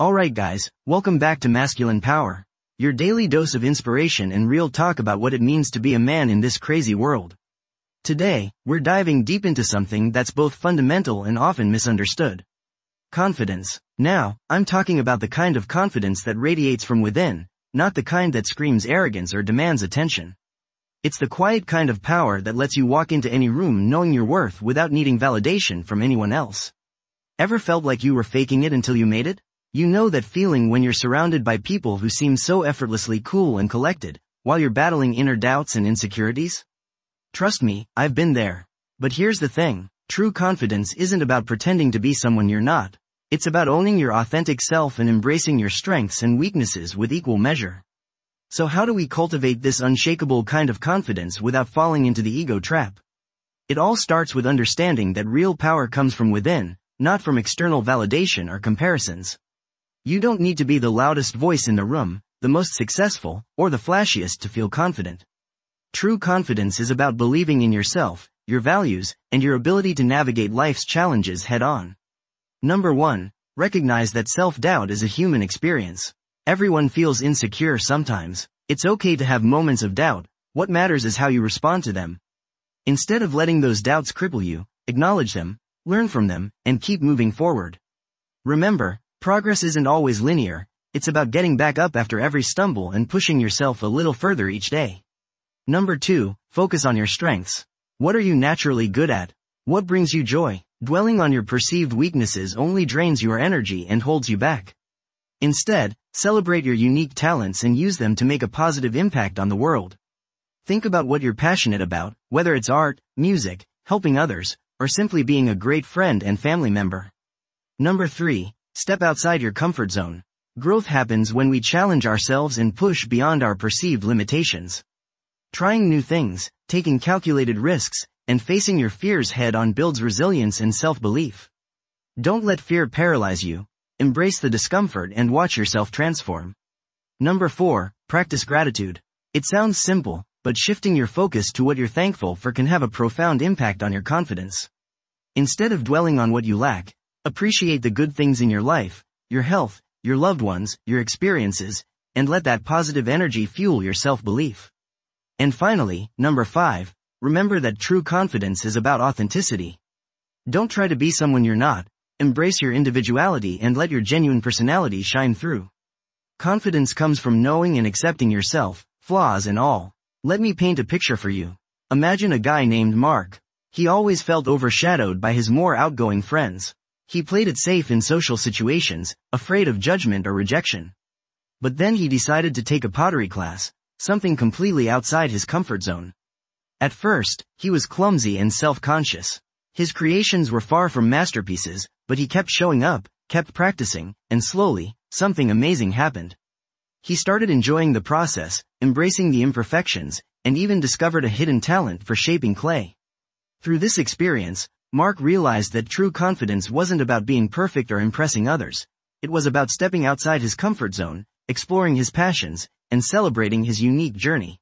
Alright guys, welcome back to Masculine Power, your daily dose of inspiration and real talk about what it means to be a man in this crazy world. Today, we're diving deep into something that's both fundamental and often misunderstood. Confidence. Now, I'm talking about the kind of confidence that radiates from within, not the kind that screams arrogance or demands attention. It's the quiet kind of power that lets you walk into any room knowing your worth without needing validation from anyone else. Ever felt like you were faking it until you made it? You know that feeling when you're surrounded by people who seem so effortlessly cool and collected, while you're battling inner doubts and insecurities? Trust me, I've been there. But here's the thing, true confidence isn't about pretending to be someone you're not. It's about owning your authentic self and embracing your strengths and weaknesses with equal measure. So how do we cultivate this unshakable kind of confidence without falling into the ego trap? It all starts with understanding that real power comes from within, not from external validation or comparisons. You don't need to be the loudest voice in the room, the most successful, or the flashiest to feel confident. True confidence is about believing in yourself, your values, and your ability to navigate life's challenges head-on. Number 1. Recognize that self-doubt is a human experience. Everyone feels insecure sometimes. It's okay to have moments of doubt. What matters is how you respond to them. Instead of letting those doubts cripple you, acknowledge them, learn from them, and keep moving forward. Remember, progress isn't always linear. It's about getting back up after every stumble and pushing yourself a little further each day. Number 2. Focus on your strengths. What are you naturally good at? What brings you joy? Dwelling on your perceived weaknesses only drains your energy and holds you back. Instead, celebrate your unique talents and use them to make a positive impact on the world. Think about what you're passionate about, whether it's art, music, helping others, or simply being a great friend and family member. Number 3. Step outside your comfort zone. Growth happens when we challenge ourselves and push beyond our perceived limitations. Trying new things, taking calculated risks, and facing your fears head-on builds resilience and self-belief. Don't let fear paralyze you. Embrace the discomfort and watch yourself transform. Number 4. Practice gratitude. It sounds simple, but shifting your focus to what you're thankful for can have a profound impact on your confidence. Instead of dwelling on what you lack, appreciate the good things in your life, your health, your loved ones, your experiences, and let that positive energy fuel your self-belief. And finally, number 5, remember that true confidence is about authenticity. Don't try to be someone you're not. Embrace your individuality and let your genuine personality shine through. Confidence comes from knowing and accepting yourself, flaws and all. Let me paint a picture for you. Imagine a guy named Mark. He always felt overshadowed by his more outgoing friends. He played it safe in social situations, afraid of judgment or rejection. But then he decided to take a pottery class, something completely outside his comfort zone. At first, he was clumsy and self-conscious. His creations were far from masterpieces, but he kept showing up, kept practicing, and slowly, something amazing happened. He started enjoying the process, embracing the imperfections, and even discovered a hidden talent for shaping clay. Through this experience, Mark realized that true confidence wasn't about being perfect or impressing others. It was about stepping outside his comfort zone, exploring his passions, and celebrating his unique journey.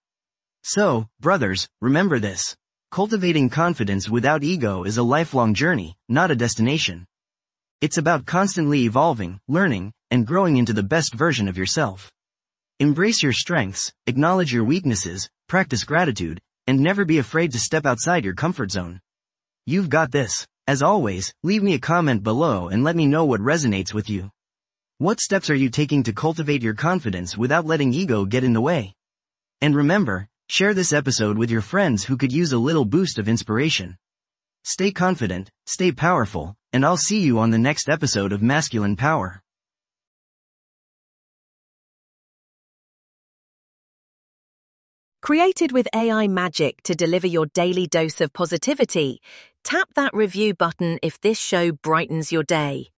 So, brothers, remember this. Cultivating confidence without ego is a lifelong journey, not a destination. It's about constantly evolving, learning, and growing into the best version of yourself. Embrace your strengths, acknowledge your weaknesses, practice gratitude, and never be afraid to step outside your comfort zone. You've got this. As always, leave me a comment below and let me know what resonates with you. What steps are you taking to cultivate your confidence without letting ego get in the way? And remember, share this episode with your friends who could use a little boost of inspiration. Stay confident, stay powerful, and I'll see you on the next episode of Masculine Power. Created with AI magic to deliver your daily dose of positivity, tap that review button if this show brightens your day.